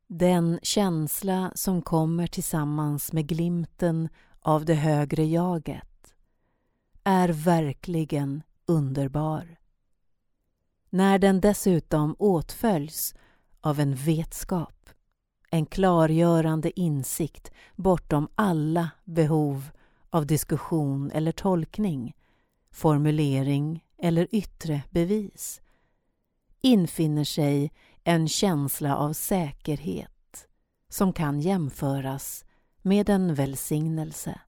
Den känsla som kommer tillsammans med glimten av det högre jaget är verkligen underbar. När den dessutom åtföljs av en vetskap, en klargörande insikt bortom alla behov av diskussion eller tolkning, formulering eller yttre bevis, infinner sig en känsla av säkerhet som kan jämföras med en välsignelse.